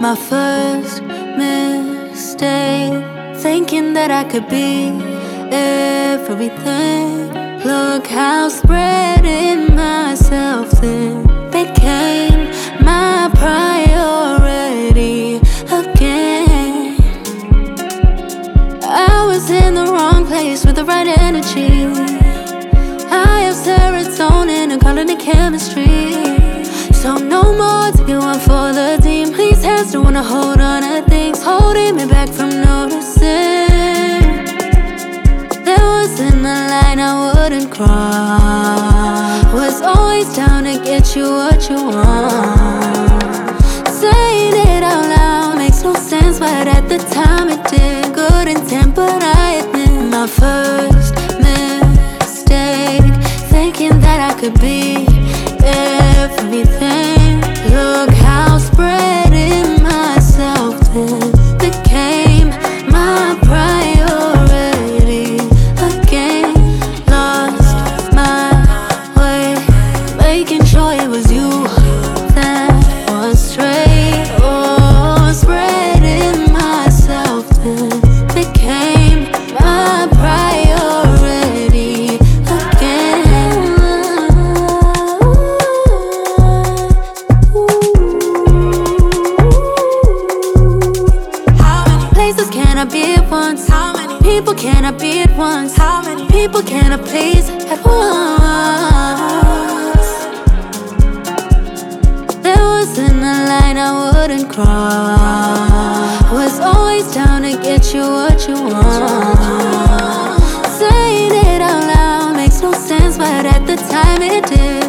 My first mistake, thinking that I could be everything. Look how spreading myself thin became my priority again. I was in the wrong place with the right energy. I have serotonin and calling it chemistry. So no more taking one for the team. These hands don't wanna hold on to things, holding me back from noticing. There wasn't a line I wouldn't cross. Was always down to get you what you want. Saying it out loud makes no sense, but at the time it did. Good intent, but I admit my first mistake, thinking that I could be everything. Look how spreading myself thin became my priority again. Lost my way, making sure it was you that was straight. Oh, spreading myself thin became my priority again. Places can I be at once? How many people can I be at once? How many people can I please at once? There wasn't a line I wouldn't cross. Was always down to get you what you want. Saying it out loud makes no sense, but at the time it did.